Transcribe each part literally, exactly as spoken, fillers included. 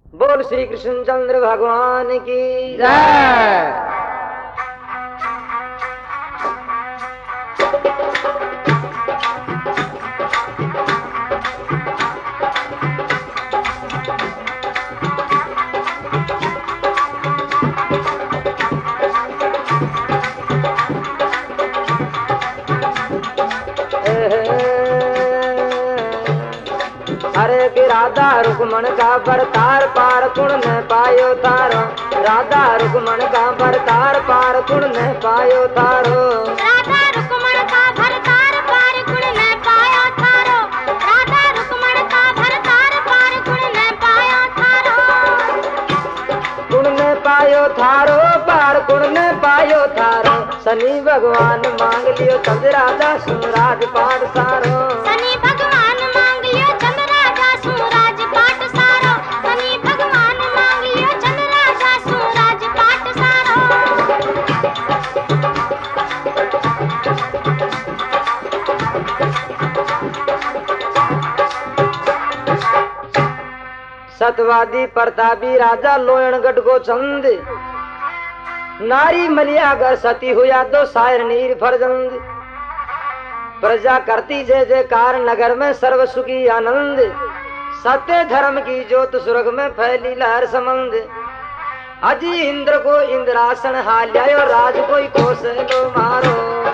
बोल श्री कृष्णचंद्र भगवान की जय। अरे कि राधा रुक्मण का बरतार पार कुण न पायो तारो, राधा रुक्मण का बरतार पार कुण न पायो तारो, राधा रुक्मण का भरतार पार कुण न पायो थारो, राधा रुक्मण का भरतार पार कुण न पायो थारो, कुण न पायो थारो पार कुण न पायो थारो। शनि भगवान मांग लियो तब राजा सुराज पाठ सारो, शनि भगवान मांग लियो चंद राजा सुराज पाठ सारो, शनि भगवान मांग लियो चंद राजा सुराज पाठ सारो। सतवादी प्रतापी राजा लोयणगढ़ को चंद, नारी मलिया अगर सती हुआ तो शायर नीर फरजंद, प्रजा करती जय जयकार नगर में सर्व सुखी आनंद, सत्य धर्म की ज्योत स्वर्ग में फैली लहर समंद। अजी इंद्र को इंद्रासन हाल्यायो राज कोई कोसलो मारो,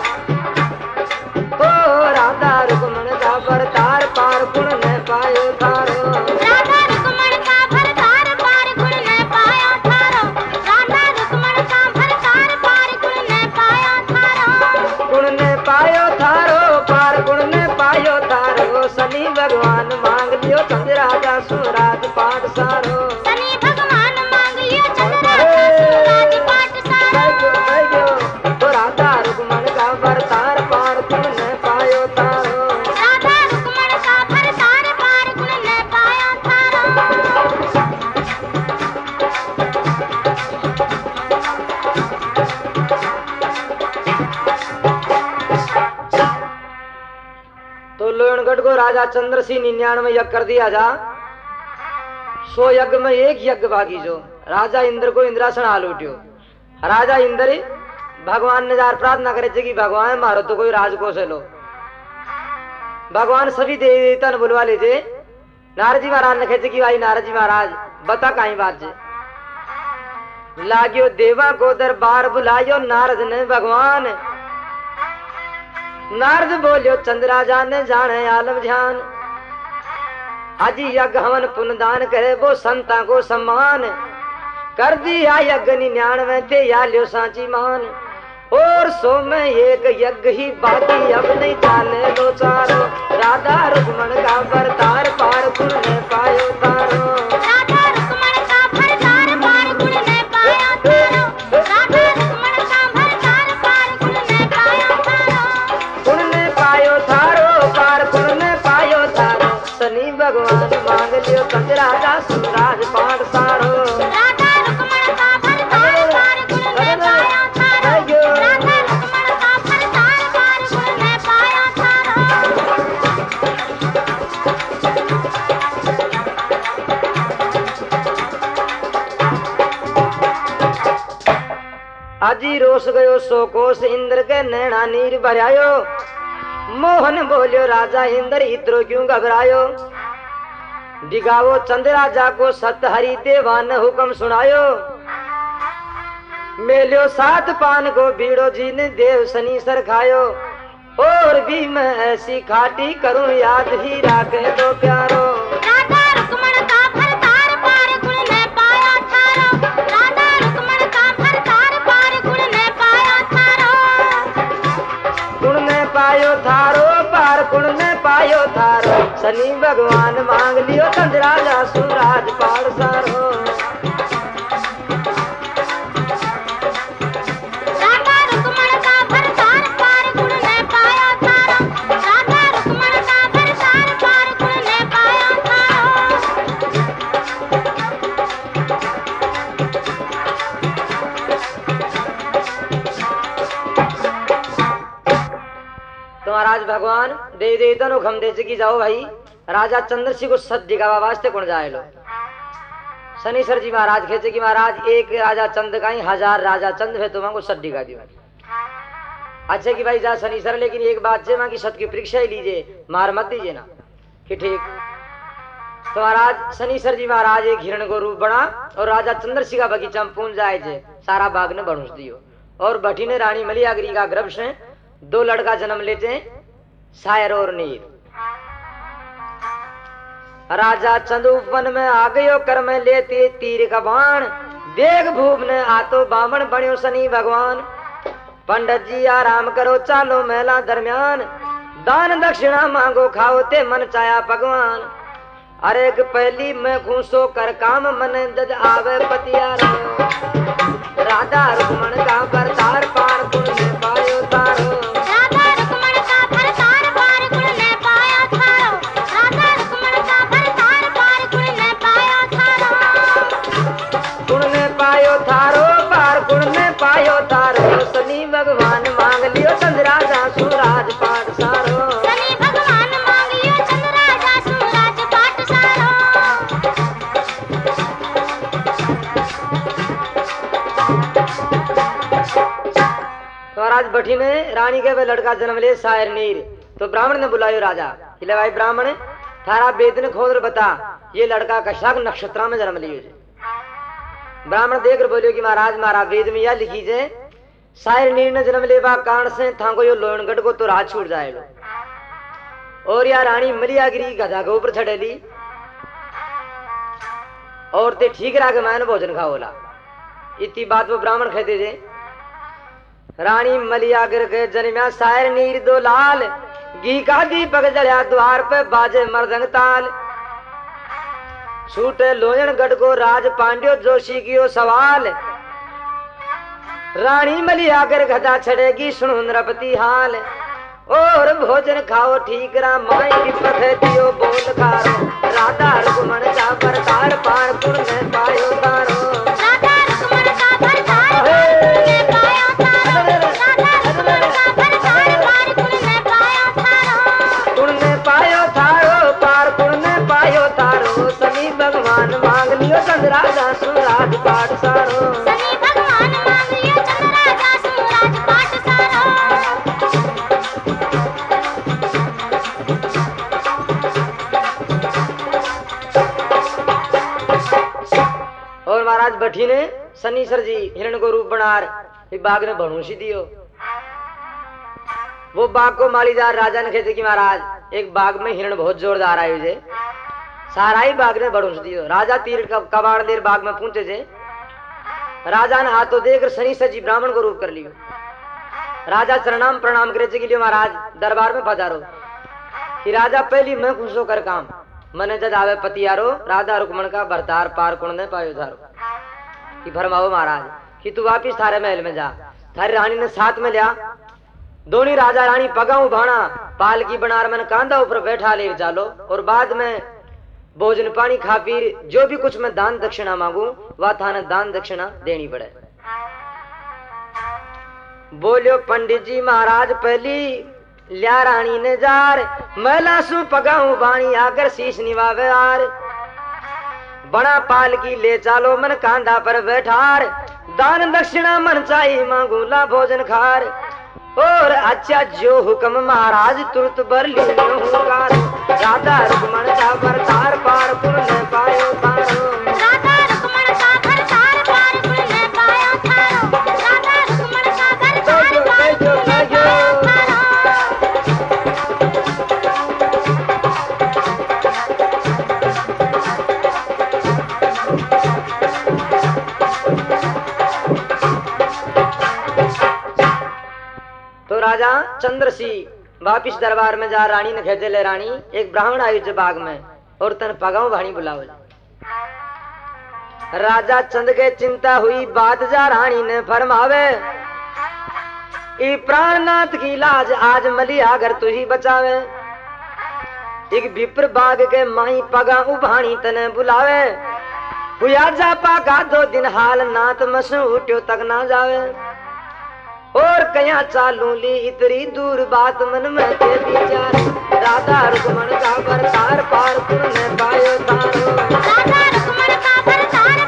ओ राधा रुक्मण का बरतार पार कुण न पायो थारो, राधा रुक्मण का भरतार पार कुण न पायो थारो, राधा रुक्मण का भरतार पार कुण न पायो थारो, कुण न पायो थारो पार कुण न पायो थारो। शनि भगवान मांग लियो चंद राजा सुराज पाठ सारो, शनि भगवान मांग लियो चंद राजा सुराज पाठ सारो, तो राधा रुक्मण का बरतार पार कुण न पायो थारो, राधा रुक्मण का भरतार पार कुण न पायो थारो। तो लोहणगढ़ को राजा चंद्र सिंह निन्यानवे यज्ञ कर दिया जा, सो यज्ञ में एक यज्ञ बाकी जो राजा इंद्र को इंद्रासन हाल उठ्यो। राजा इंद्र भगवान ने जार प्रार्थना करे कि भगवान मारो तो कोई राज को से लो। भगवान सभी देवी देवता ने बुलवा लीजिए। नारद जी महाराज ने कहे कि भाई नारद जी महाराज बता कहीं बात जे लाग्यो देवा को दरबार बुलायो नारद ने भगवान, नारद बोलियो चंद राजा ने जाने आलम ध्यान, अजी यज्ञ हवन पुण्यदान करे वो संता को सम्मान, कर दिया यज्ञ निन्यानवे थे या लियो सांची मान, और सो में एक यज्ञ ही बाकी अब नहीं चाले लो चारो, राधा रुक्मण का बरतार पार कुण न पायो तारो, राधा रुक्मण का भरतार पार कुण न पायो थारो, राधा रुक्मण का भरतार पार कुण न पायो थारो, कुण न पायो थारो पार कुण न पायो थारो। शनि भगवान मांग लियो कंद राजा सुराज पाठ सारो, राधा रुक्मण का भरतार पार कुण न पायो थारो, राधा रुक्मण का भरतार पार कुण न पायो थारो। अजी रोष गयो सो कोस इंद्र के नैना नीर भरायो, मोहन बोलियो राजा इंद्र इतरो क्यों घबरायो, दिगावो चंद राजा को सत हरि देवा ने हुक्म सुनायो, मेलियो सात पान को बीड़ो जी ने देव शनि सर खायो, और भी मैं ऐसी खाटी करूं याद ही राखे दो प्यारो, राधा रुक्मण का भरतार पार कुण न पायो थारो, राधा रुक्मण का भरतार पार कुण न पायो थारो, कुण न पायो थारो पार कुण न पायो थारो। शनि भगवान मांग लियो चंद राजा सुराज पाठ सारो, राधा रुक्मण का भरतार पार कुण न पायो थारो, राधा रुक्मण का भरतार पार कुण न पायो थारो। तो महाराज भगवान देवी देवता नो खम दे की जाओ भाई राजा चंद्र सिंह को सत दिखावा वास्ते कौन जाए लो। शनिश्वर जी महाराज खेचे कि महाराज एक राजा चंद का ही हजार राजा चंद है तो मांगो सड्डी का दियो। अच्छा कि भाई जा शनिश्वर, लेकिन एक बात से मां की सत की परीक्षा ही लीजिए, मार मत दीजिए ना कि ठीक। तो महाराज शनिश्वर जी महाराज एक हिरण को रूप बना और राजा चंद्रशिखा बगीचा में पूंज जाए थे, सारा बाग ने बढ़ूस दियो। और भट्टी ने रानी मलियागिरी का गर्भ से दो लड़का जन्म लेते, शायर और नीर। राजा चंदूपन में आ गयो कर में लेते तीर का बाण, देख भूप ने आतो बामण बण्यो शनि भगवान। पंडित जी आराम करो चालो मेला दरमियान, दान दक्षिणा मांगो खाओ ते मन चाया भगवान। अरे पहली मैं घूसो कर काम मन जज आवे पतियारो, राधा रुक्मण का बरतार पार गुण में पायो तारो। राधा रुक्मण का भरतार पार गुण ने पाया थारो, राधा रुक्मण का भरतार पार गुण ने पाया थारो। गुण ने पायो थारो पार गुण ने पायो तारो, शनि भगवान मांग लियो चंद राजा सुराज पाठ सारो। शनि भगवान मांग लियो चंद राजा सुराज पाठ सारो। महाराज भट्टी ने रानी के वे लड़का जन्म ले शायर नीर। तो ब्राह्मण ने बुलायो राजा, ले भाई ब्राह्मण थारा वेद ने खोद बता ये लड़का कशाक नक्षत्र में जन्म लियो। ब्राह्मण देख कर बोलियो कि महाराज मारा वेद में यह लिखी जे शायर नीर ने जन्म लेवा कारण से थाको यो लोहनगढ़ को तो राज छूट जाएगा। और या रानी मलियागिरी गधा के ऊपर चढ़ेली और ते ठीक रहा के मैंने भोजन खाओला। इतनी बात वो ब्राह्मण कहते थे। रानी मलियागिर के जन्म्या शायर नीर दो लाल, घी का दीपक जल्या द्वार पे बाजे मृदंग ताल। छूटे लोहनगढ़ को राज पांड्यो जोशी की सवाल, रानी मलियागिर गधा चढ़ेगी सुनो नृपति हाल। और भोजन खाओ ठीक रा माई की पखे दियो बोल खारो, राधा रुक्मण का बरतार पार गुण में पायो तारो। राधा रुक्मण का भरतार पार गुण ने पाया थारो, राधा रुक्मण का भरतार पार गुण ने पाया थारो। गुण ने पायो थारो पार गुण ने पायो तारो, शनि भगवान मांग लियो चंद राजा सुराज पाठ सारो। शनि भगवान मांग लियो चंद राजा सुराज पाठ सारो। और महाराज भट्टी ने शनिश्वर जी हिरण को रूप बनार बाघ ने भणूसी दियो। वो बाघ को मालीदार राजा ने कहते कि महाराज एक बाघ में हिरण बहुत जोरदार आयो जे, सारा ही बाघ ने भणूस दियो। राजा तीर का कबाड़ देर बाघ में पहुंचे थे। राजा ने हाथों देकर शनिश्वर जी ब्राह्मण को रूप कर लियो। राजा प्रणाम प्रणाम करे के लिए महाराज दरबार में पधारो कि राजा पहली मैं खुश होकर काम मने जद आवे पतियारो, राधा रुक्मण का भरतार पार कुण ने पायो थारो। कि फरमाओ महाराज कि तू वापिस थारे महल में जा, थारी रानी ने साथ में लिया। दोनों राजा रानी पगाऊ भाना पाल की बनार मन कांधा ऊपर बैठा ले चालो, और बाद में भोजन पानी खा पीर जो भी कुछ मैं दान दक्षिणा मांगू वह थाने दान दक्षिणा देनी पड़े। बोलियो पंडित जी महाराज पहली लिया रानी ने जार, मैला सु पगाऊ बाणी आकर शीश निवावे आर। बड़ा पाल की ले चालो मन कांधा पर बैठार, दान दक्षिणा मन चाहिए मांगू ला भोजन खार। और अच्छा जो हुक्म महाराज तुरंत बर लियो हुकार, राधा रुक्मण का भरतार पार गुण ने पायो तारो। राधा रुक्मण का भरतार पार गुण ने पाया थारो, राधा रुक्मण का भरतार पार गुण ने पाया थारो। तो राजा चंद्रसिंह वापिस दरबार में जा रानी ने कहते ले रानी एक ब्राह्मण आयु जे बाग में और तन पगाऊ भाणी बुलाओ। राजा चंद के चिंता हुई बात जा रानी ने फरमावे, ई प्राणनाथ की लाज आज मलिया अगर तू ही बचावे। एक विप्र बाग के माई पगाऊ भाणी तने बुलावे, हुआ जा पागा दो दिन हाल नाथ मसू उठ्यो तक ना जावे। और कया चालू ली इतनी दूर बात मन में के विचार, राधा रुक्मण का भरतार पार गुण ने पायो तारो। राधा रुक्मण का भरतार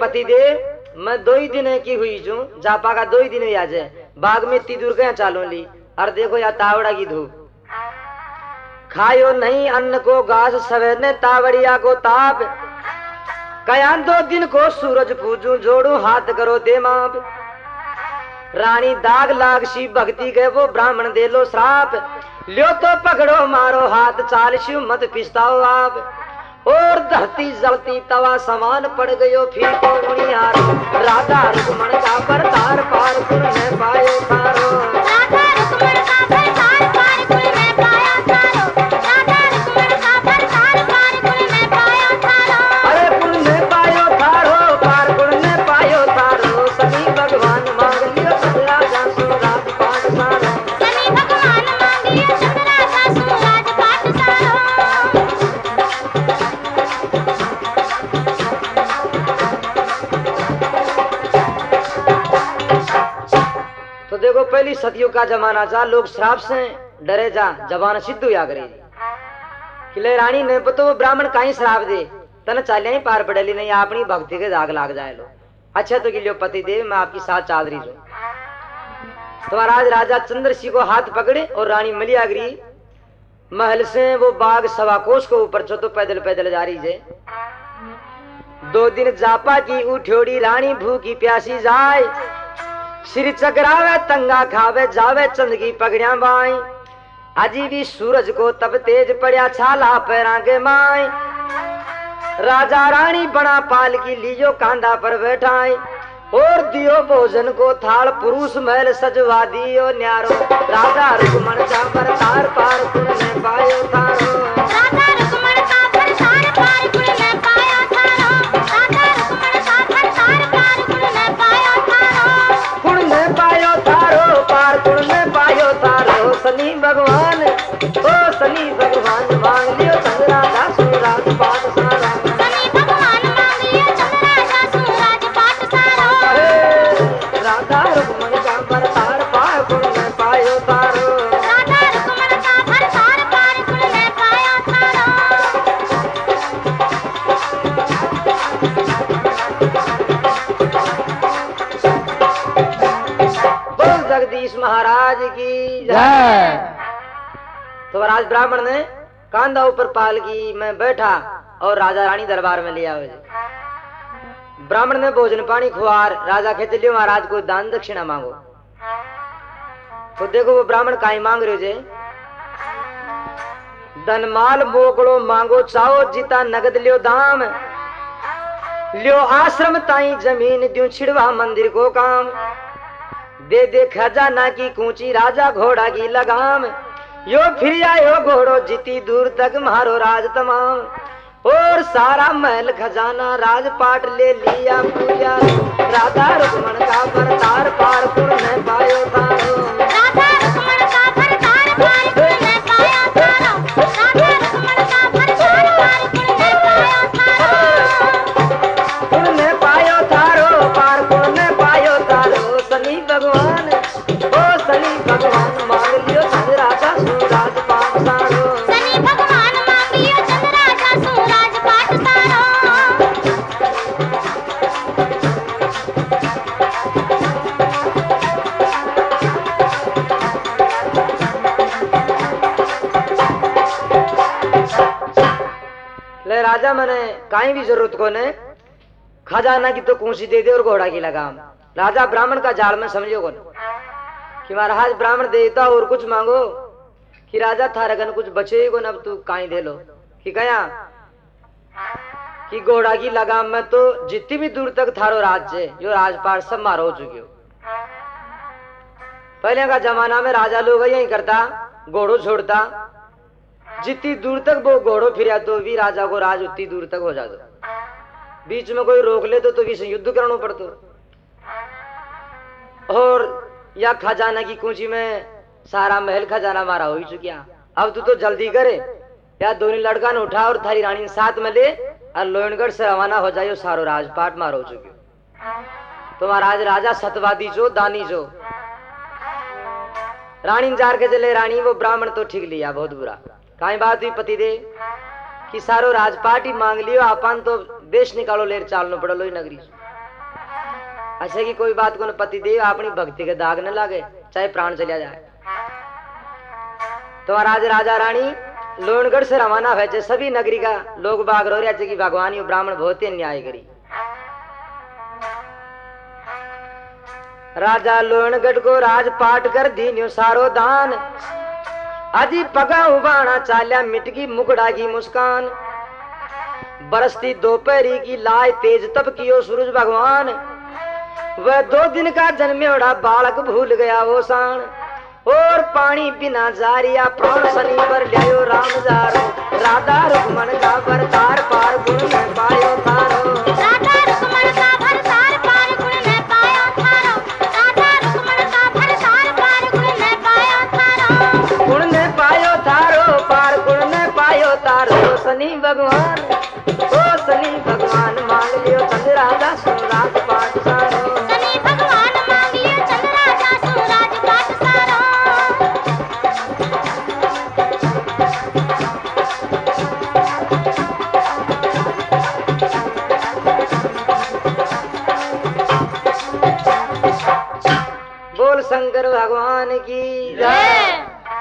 पति देव मैं दो ही दिन की हुई जो जापा का दो ही दिन आज है बाग में इतनी दूर गया चालू ली और देखो या तावड़ा की धूप खायो नहीं अन्न को घास सवेर ने तावड़िया को ताप कया दो दिन को सूरज पूजू जोड़ू हाथ करो दे माप रानी दाग लाग सी भक्ति के वो ब्राह्मण दे लो श्राप लियो तो पकड़ो मारो हाथ चाल शिव मत पिछताओ आप और धरती जलती तवा समान पड़ गयो फिर को मुनियार राधा रुक्मण का परतार पार कुल में पायो तारो राधा रुक्मण का परतार पार कुल में पाया तारो राधा रुक्मण का परतार पार कुल में पाया तारो अरे कुल में पायो तारो पार कुल में पायो तारो सभी भगवान मांग लियो राजा सो राजपाट सारो सभी भगवान मांग लियो राजा सो राजपाट सारो तो देखो पहली सदियों का जमाना था लोग श्राप से डरे जा जबान सिद्ध हुआ करे किले रानी ने पतो वो ब्राह्मण कहीं श्राप दे तन चालिया ही पार पड़ेली नहीं अपनी भक्ति के दाग लाग जाए लो अच्छा तो किलो पति देव मैं आपकी साथ चादरी जो तो महाराज राजा चंद्र सिंह को हाथ पकड़े और रानी मलियागिरी महल से वो बाग सवा कोस को ऊपर चो तो पैदल पैदल जा रही है दो दिन जापा की उठोड़ी रानी भूखी प्यासी जाए श्री चकरावे तंगा खावे जावे चंद की पगड़िया बाई अजी भी सूरज को तब तेज पड़या छाला पैरा के माई राजा रानी बना पाल की लियो कांधा पर बैठाई और दियो भोजन को थाल पुरुष महल सजवा दियो न्यारो राजा रुक्मण का परतार पार कुल में पायो थारो राधा रुक्मण का परतार पार कुल में पाया तारो राधा रुक्मण का परतार पार कुल में पाया तारो कुल में पायो थारो पार कुल में पायो थारो शनि भगवान ओ शनि भगवान मांग लियो चंद्रा दासु राजपाट सारा शनि भगवान मांग लियो चंद्रा दासु राजपाट सारो राधा रुक्मण का परतार पार कुल में पायो थारो राधा रुक्मण का परतार पार कुल में पाया तारो बोल जगदीश महाराज की जय। तो महाराज ब्राह्मण ने कांधा ऊपर पाल की मैं बैठा और राजा रानी दरबार में लिया मुझे ब्राह्मण ने भोजन पानी खुआर राजा कहते लियो महाराज को दान दक्षिणा मांगो तो देखो वो ब्राह्मण काई मांग रहे जे धनमाल मोकड़ो मांगो चाहो जीता नगद लियो दाम लियो आश्रम ताई जमीन द्यू छिड़वा मंदिर को काम दे दे खजाना की कूची राजा घोड़ा की लगाम यो फिर आयो घोड़ो जीती दूर तक मारो राज तमाम और सारा महल खजाना राजपाट ले लिया पूजा राधा रुक्मण का परतार पार कुल में पायो तारो राधा रुक्मण का परतार पार कुल में पाया तारो राधा रुक्मण का परतार पार कुल में पाया तारो कुल में पायो तारो पार कुल में पायो तारो शनि भगवान ओ शनि भगवान मांग लियो चंद्रा दासु राजपाट सारो शनि भगवान मांग लियो चंद्रा दासु राजपाट सारो ले राजा मैंने काई भी जरूरत को ने खजाना की तो कूसी दे दे और घोड़ा की लगाम राजा ब्राह्मण का जाल में समझो कौन कि महाराज ब्राह्मण देवता और कुछ मांगो कि राजा थारगन कुछ बचे को अब तू काई दे लो कि कया कि घोड़ा की लगाम में तो जितनी भी दूर तक थारो राज्य जो राजपाट सब मारो हो चुके हो पहले का जमाना में राजा लोग यही करता घोड़ो छोड़ता जितनी दूर तक वो घोड़ो फिरा तो भी राजा को राज उतनी दूर तक हो जाता बीच में कोई रोक ले तो, तो भी युद्ध करना पड़ता और या खजाना की कुंजी में सारा महल खजाना मारा हो ही चुकिया अब तू तो जल्दी करे या दोनों लड़का ने उठा और थारी रानी साथ में ले और लोहनगढ़ से रवाना हो जाए सारो राजपाट मारो हो चुके तो महाराज राजा सतवादी जो दानी जो रानी जार के चले रानी वो ब्राह्मण तो ठीक लिया बहुत बुरा काई बात हुई पति दे कि सारो राजपाट ही मांग लियो अपन तो देश निकालो लेर चालनो पड़ो लोई नगरी ऐसे की कोई बात को न पति देव अपनी भक्ति के दाग न लागे, चाहे प्राण चलिया जाए। तो महाराज राजा रानी लोहनगढ़ से रवाना हुए। सभी नगरी का लोग बाग रो रहे कि भगवान यू ब्राह्मण बहुत ही अन्याय करी। राजा लोहनगढ़ को राजपाट कर दीन्यो सारो दान, अजी पगा उबाना चाल्या मिटकी मुकड़ा की मुस्कान। बरसती दोपहरी की लाय तेज तब कियो सूरज भगवान, वह दो दिन का जन्मेड़ा बालक भूल गया वो शान। और पानी बिना जारिया प्राण शनि पर लियो राम जारो, राधा रुक्मण का भरतार पार गुण में पायो थारो। राधा रुक्मण का भरतार पार गुण में पायो थारो, राधा रुक्मण का भरतार पार गुण में पायो थारो। गुण ने पायो थारो पार गुण ने पायो तारो। शनि भगवान ओ शनि भगवान मांग लियो चंद राजा सुन राजपाट सारो। शनि भगवान मांग लियो चंद राजा सुन राजपाट सारो। बोल शंकर भगवान की जय।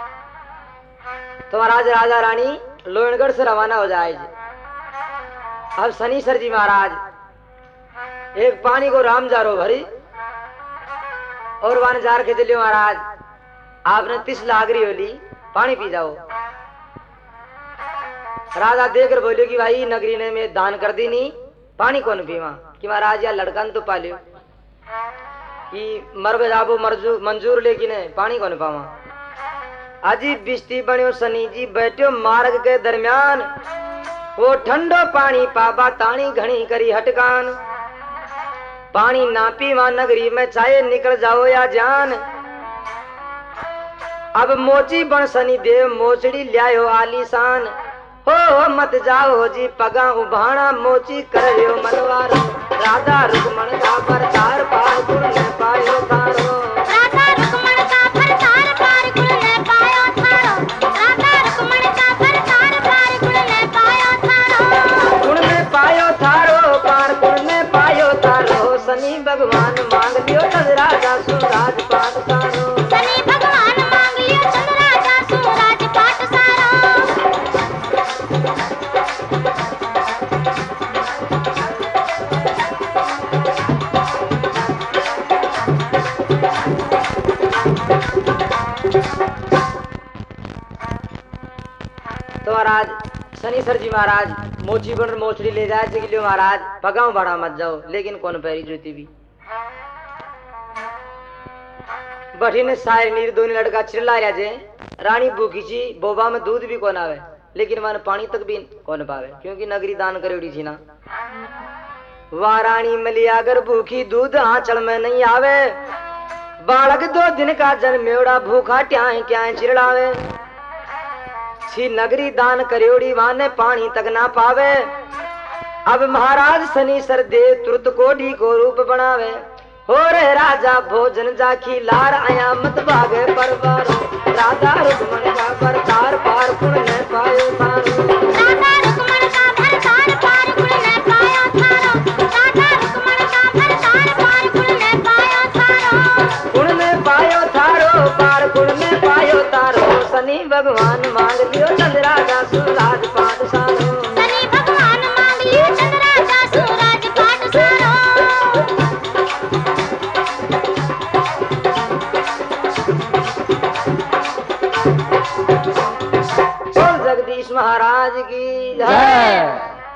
तो महाराज राजा रानी लोहनगढ़ से रवाना हो जाए। अब शनिश्वर जी महाराज एक पानी को राम जारो भरी और वन जार के चलियो महाराज आपने तीस लागरी होली पानी पी जाओ। राजा देखकर बोलियो कि भाई नगरी ने में दान कर दी नहीं, पानी कौन पीवा कि महाराज या लड़का तो पालियो कि मर जाबो मरजू मंजूर लेकिन पानी कौन पावा। अजी बिस्ती बनियो शनि जी बैठो मार्ग के दरमियान, वो ठंडो पानी पाबा तानी घनी करी हटकान। पानी ना पीवा नगरी में चाहे निकल जाओ या जान। अब मोची बन शनि देव मोचड़ी ल्यायो आलीशान। हो हो मत जाओ हो जी पगा उभाना मोची कर लियो मनवार। राधा रुक्मण का भरतार पार गुण ने पायो थारो। राधा रुक्मण का भरतार पार गुण ने पायो थारो, राधा रुक्मण का भरतार पार गुण ने पायो थारो। गुण ने पायो थारो पार गुण ने पायो थारो। शनि भगवान मांग लियो चंद राजा सुन राजपाट सारो। शनि भगवान मांग लियो चंद राजा सुन राजपाट सारो। तो महाराज शनिश्वर जी महाराज मोची बन मोचड़ी ले जाए कि लियो महाराज पगाओ बड़ा मत जाओ, लेकिन कौन पैरी जूती भी बठी ने सारे नीर दोनों लड़का चिल्ला रहा जे। रानी भूखी छी बोबा में दूध भी कौन आवे, लेकिन मन पानी तक भी कौन पावे क्योंकि नगरी दान करेड़ी थी ना। वाह रानी मलिया अगर भूखी दूध आंचल में नहीं आवे, बालक दो दिन का जन्मेड़ा भूखा ट्याए क्या चिड़ावे। छी नगरी दान करेड़ी वाने पानी तक ना पावे। अब महाराज शनिश्वर देव तुरत कोढ़ी को रूप बनावे। हो रे राजा भोजन जाखी लार आया मत भागे परवारो। राधा रुक्मण का भरतार पार गुण ने पायो थारो। राधा रुक्मण का भरतार पार गुण ने पायो थारो, राधा रुक्मण का भरतार पार गुण ने पायो थारो। गुण ने पायो थारो पार गुण ने पायो तारो। शनि भगवान मांग लियो चंद राजा सुन राजपाट सारो। शनि भगवान मांग लियो चंद राजा सुन राजपाट सारो। बोल जगदीश महाराज की जय।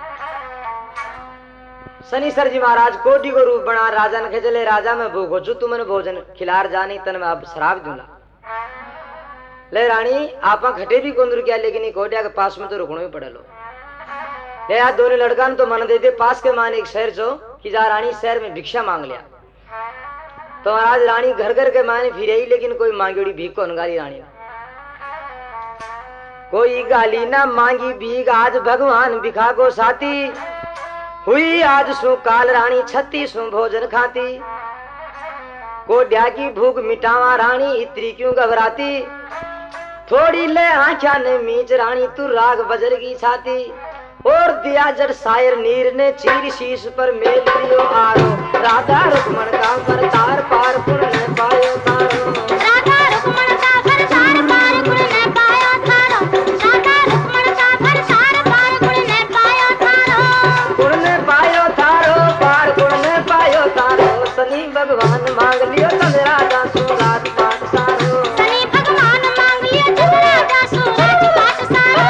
शनिश्वर जी महाराज कोटी को रूप बना राजा ने खेचले राजा में भूखो छू तू मैंने भोजन खिलार जानी तन में अब शराब दूंगा। ले रानी आपा घटे भी कोंदर किया, लेकिन कोटिया के पास में तो रुकना ही पड़े लो। ले यार दोनों लड़का ने तो मन दे दे पास के मान एक शहर जो कि जा रानी शहर में भिक्षा मांग लिया। तो महाराज रानी घर घर के माने फिर आई, लेकिन कोई मांगेड़ी भीख को गाली रानी कोई गाली ना मांगी भीख। आज भगवान भिखा को साथी हुई आज सु काल रानी छत्ती सु भोजन खाती। कोड्या की भूख मिटावा रानी इतनी क्यों घबराती। थोड़ी ले आंखा ने मीच रानी तू राग बजर की छाती। और दिया जड़ शायर नीर ने चीर शीश पर मेल दियो आरो राधा रुक्मण का परतार पार पुण न पायो तारो राधा रुक्मण का परतार पार गुण न पायो थारो राधा रुक्मण का परतार पार गुण न पायो थारो गुण न पायो थारो पार गुण न पायो तारो शनि भगवान मांग लियो तब राजा सो रात पाट सारो शनि भगवान मांग लियो तब राजा सो रात पाट सारो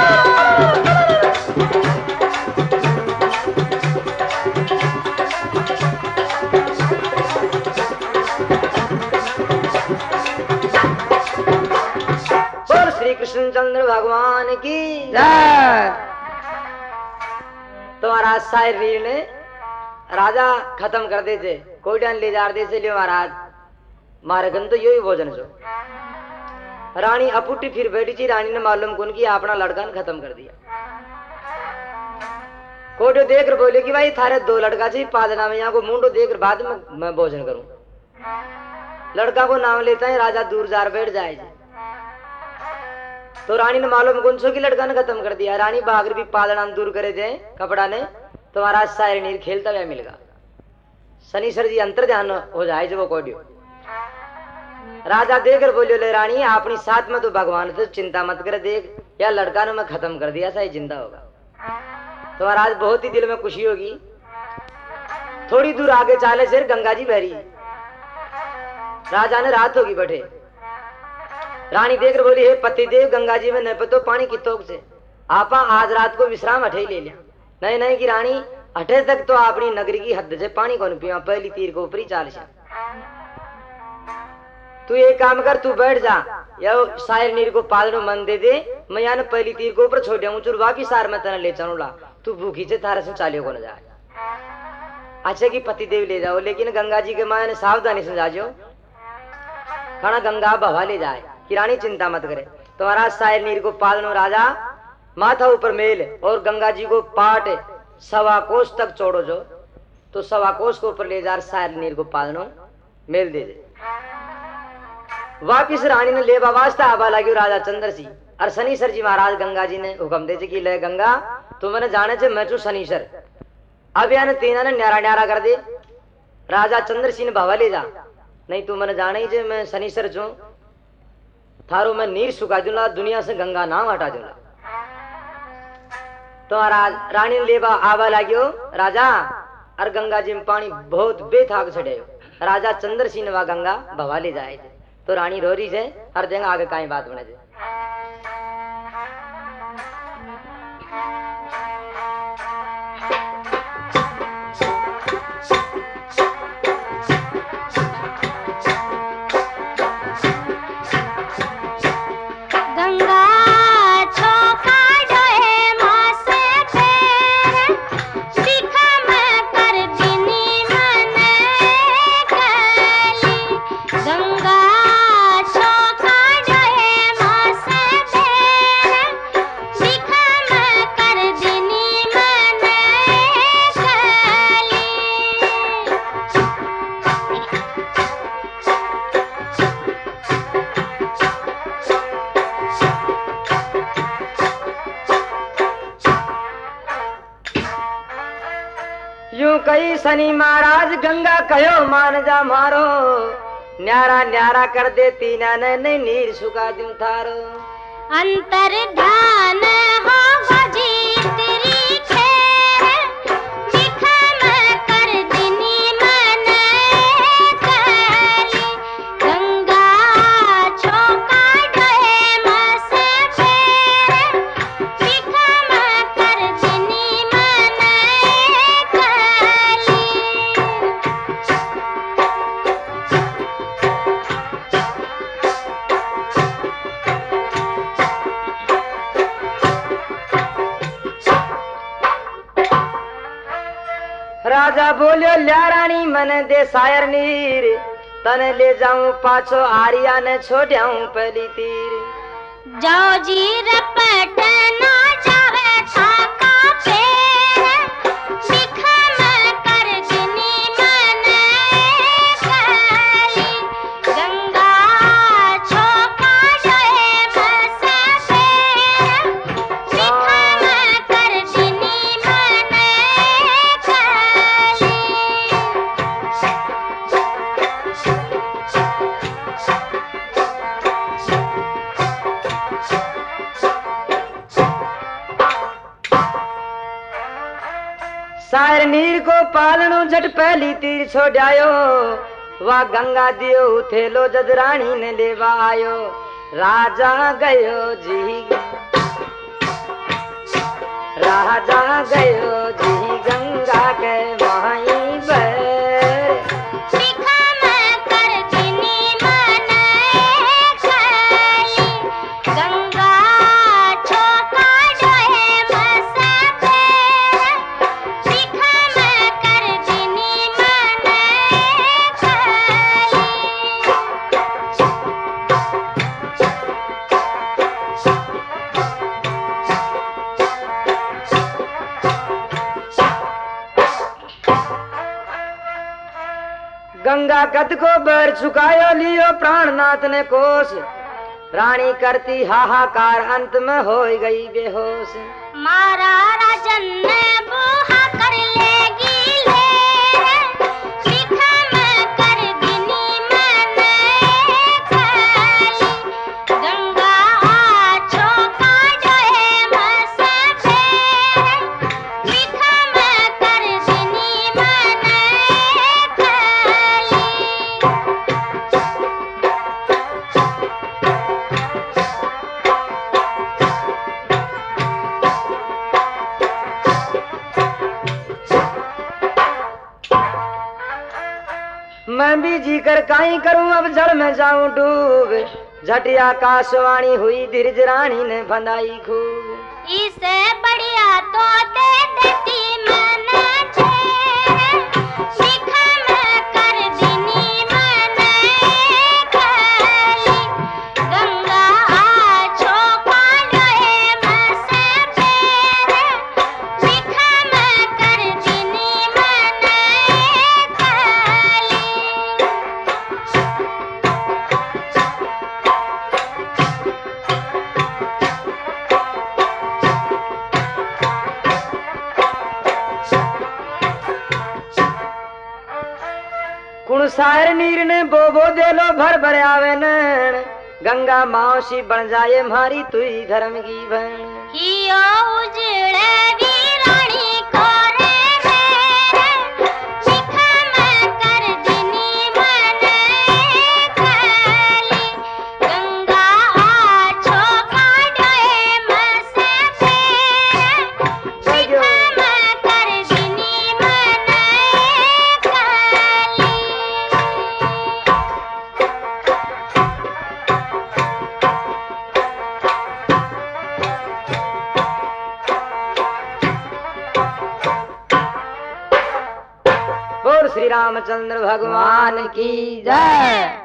कृष्णचंद्र भगवान की जय। तो महाराज शायर वीर ने राजा खत्म कर दे थे कोई ले जा दे से लियो महाराज मारे गन तो यही भोजन जो रानी अपुटी फिर बैठी थी रानी ने मालूम कौन की अपना लड़का ने खत्म कर दिया कोटो देख कर बोले कि भाई थारे दो लड़का जी पादना में यहाँ को मुंडो देख कर बाद में मैं भोजन करूं लड़का को नाम लेता है राजा दूर जार बैठ जाए तो रानी ने मालूम कौन सो की लड़का ने खत्म कर दिया रानी बागर भी पादना दूर करे थे कपड़ा ने तो महाराज शायर नीर खेलता हुआ मिलेगा शनि सर जी अंतर ध्यान हो जाए जब वो कोडियो राजा देकर बोलियो ले रानी अपनी साथ में तो भगवान तो चिंता मत कर देख या लड़का ने मैं खत्म कर दिया सही जिंदा होगा तो महाराज बहुत ही दिल में खुशी होगी थोड़ी दूर आगे चाले से गंगा जी बहरी राजा ने रात होगी बैठे रानी देखकर बोली हे पतिदेव गंगा जी में न पतो पानी की तोक से आपा आज रात को विश्राम हटे ले लिया नहीं नहीं कि रानी हटे तक तो अपनी नगरी की हद से पानी कौन पिया पहली तीर को ऊपरी चाल से तू एक काम कर तू बैठ जा या शायर नीर को पालनो मन दे दे मैं यहाँ पहली तीर को ऊपर छोड़ दूं चुर वापिस सार में तना ले चलू ला तू भूखी से थारा से चालियो को न जाए अच्छा कि पतिदेव ले जाओ लेकिन गंगा जी के माया ने सावधानी समझा जो खाना गंगा बहा ले जाए कि रानी चिंता मत करे तो महाराज शायर नीर को पालनो राजा माथा ऊपर मेल और गंगा जी को पाट सवा कोस तक छोड़ो जो तो सवा कोस को ऊपर ले जा शायर नीर को पालनो मेल दे दे वापिस रानी ने ले वास्ता आबा लगी राजा चंद्र सिंह और शनिश्वर जी महाराज गंगा जी ने हुक्म दे कि ले गंगा तू मैंने जाने से मैं चू शनिश्वर अब यानी तीना ने न्यारा न्यारा कर दे राजा चंद्र सिंह ने भवा ले जा नहीं तू मैंने जाने ही जे मैं शनिश्वर चू थारो मैं नीर सुखा दूंगा दुनिया से गंगा नाम हटा दूंगा तो महाराज रानी ने लेबा आवा लाग्यो राजा और गंगा जी में पानी बहुत बेथाक छड़े राजा चंद्र सिंह वा गंगा भवा ले जाए थे तो रानी रो रही है और देंगे आगे काई बात बने थे कई शनि महाराज गंगा कहो मान जा मारो न्यारा न्यारा कर दे तीना ने नहीं नीर सुखा दूं थारो अंतर ध्यान हो बजी तेरी खेर विखम कर दिनी मन कली गंगा छोका डोए मस फेर विखम कर दिनी मन कली राजा बोलियो ल्या रानी मन दे शायर नीर तने ले जाऊं पाछो आरिया ने छोड़ाऊं पहली तीर जाओ जी रपट ना जावे छाका फेर विखम कर दिनी मन कली गंगा छोका डोए बस फेर विखम कर दिनी सायर नीर को पालनो झट पहली तीर छोड़ायो वा गंगा दियो थेलो जद रानी ने लेवा आयो राजा गयो जी राजा गयो जी गंगा के माई बर शिखा में कर दिनी मनाए खाली गंगा छोका डोहे मसा पेर शिखा में कर दिनी मनाए खाली गंगा कद को बर चुकायो लियो प्राणनाथ ने कोस रानी करती हाहाकार अंत में हो गई बेहोश मारा राजन ने बुहा कर लेगी ले शिखा में कर दिनी मनाए खाली गंगा छोका डोहे मसा पेर शिखा में कर दिनी मनाए खाली मैं भी जी कर काई करूं अब जल में जाऊं डूब झट आकाशवाणी हुई धीरज रानी ने फंदाई खूब इसे बढ़िया तो दे देती मना छे शिखा में कर दिनी मनाए खाली गंगा छोका डोहे मसा पेर शिखा में कर दिनी मनाए खाली कुण सायर नीर ने बोबो देलो भर भर आवे नैन गंगा मौसी बन जाए मारी तुई धर्म की बहन हियो उजड़े वीरानी कोरे मेरे शिखा में कर दिनी मनाए खाली गंगा छोका डोहे मसा पेर शिखा में कर दिनी मनाए खाली बोल श्री रामचंद्र भगवान की जय।